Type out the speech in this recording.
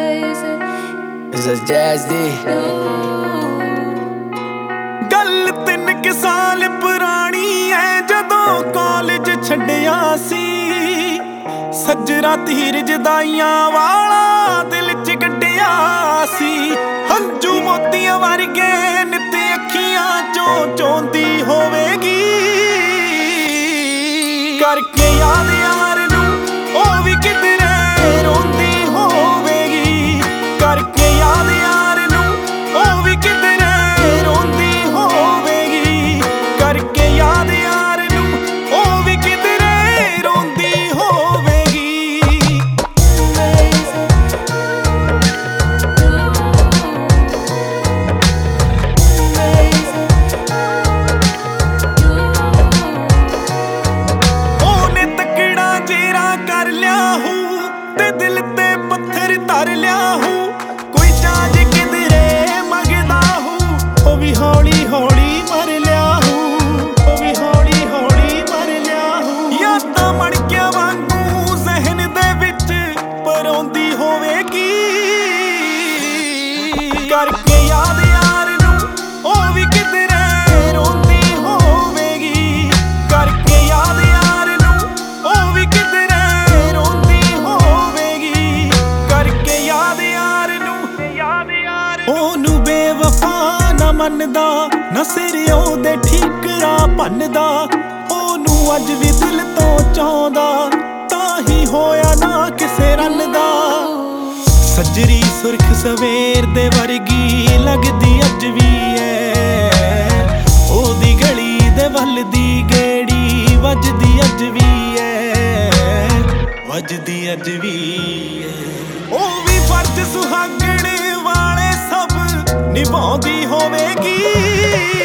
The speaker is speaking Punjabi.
It's a Jazz D. ਗੱਲ 3 ਸਾਲ ਪੁਰਾਣੀ ਐ ਜਦੋਂ ਕਾਲਜ ਛੱਡਿਆ ਸੀ। ਸੱਜਰਾ ਧੀਰਜ ਦਾਈਆਂ ਵਾਲਾ ਦਿਲ ਚ ਗੱਡਿਆ ਸੀ। ਹੰਝੂ ਮੋਤੀਆਂ ਵਰਗੇ ਨਿੱਤ ਅੱਖੀਆਂ ਚੋਂ ਚੋਂਦੀ ਹੋਵੇਗੀ। ਕਰਕੇ ਯਾਦ ਯਾਰ ਨੂੰ ਉਹ ਵੀ ਕਿਧਰੇ ਰੋਂਦੀ ਹੋਵੇਗੀ। ਕਰਕੇ ਯਾਦ ਯਾਰ ਨੂੰ ਉਹ ਵੀ ਕਿਧਰੇ ਰੋਂਦੀ ਹੋਵੇਗੀ। ਕਰਕੇ ਯਾਦ ਯਾਰ ਨੂੰ ਉਹ ਵੀ ਕਿਧਰੇ ਰੋਂਦੀ ਹੋਵੇਗੀ। ਉਹਨੇ ਤਕੜਾ ਜੇਰਾ ਕਰ ਲਿਆ ਹੂੰ ਤੇ ਦਿਲ ਤੇ ਪੱਥਰ ਧਰ ਲਿਆ ਹੂੰ। ਕੋਈ ਚਾਜ ਕਿਧਰੇ ਮੰਗਦਾ ਹੂੰ ਉਹ ਵੀ ਹੌਲੀ ਹੌਲੀ ਮਰ ਲਿਆ ਹੂੰ। ਉਹ ਵੀ ਹੌਲੀ ਹੌਲੀ ਮਰ ਲਿਆ ਹੂੰ। ਯਾਦਾਂ ਮਣਕਿਆਂ ਵਾਂਗੂ ਜ਼ਹਿਨ ਦੇ ਵਿੱਚ ਪਰੋਂਦੀ ਹੋਵੇਗੀ। ਕਰਕੇ ਯਾਦ ਯਾਰ ਨੂੰ ਉਹ ਵੀ ਕਿਧਰੇ ਰੋਂਦੀ ਹੋਵੇਗੀ। ਕਰਕੇ ਯਾਦ ਯਾਰ ਨੂੰ ਉਹ ਵੀ ਕਿਧਰੇ ਰੋਂਦੀ ਹੋਵੇਗੀ। ਕਰਕੇ ਯਾਦ ਯਾਰ ਨੂੰ ਉਹਨੂੰ ਬੇਵਫਾ ਨਾ ਮੰਨਦਾ ਨਾ ਸਿਰ ਉਹਦੇ ਠੀਕਰਾ ਭੰਨਦਾ। ਉਹਨੂੰ ਅੱਜ ਵੀ ਦਿਲ ਤੋਂ ਚਾਹੁੰਦਾ ਤਾਂ ਹੀ ਹੋਇਆ ਨਾ ਕਿਸੇ ਰੰਨ ਦਾ। ਸੱਜਰੀ ਸੁਰਖ ਸਵੇਰ ਦੇ ਵਰਗੀ ਲੱਗਦੀ ਅੱਜ ਵੀ ਐ। ਉਹਦੀ ਗਲੀ ਦੇ ਵੱਲ ਦੀ ਗੇੜੀ ਵੱਜਦੀ ਅੱਜ ਵੀ ਐ। ਵੱਜਦੀ ਅੱਜ ਵੀ ਐ। ਉਹ ਵੀ ਫਰਜ਼ ਸੁਹਾਗਣ ਵਾਲੇ ਸਭ ਨਿਭਾਉਂਦੀ ਹੋਵੇਗੀ।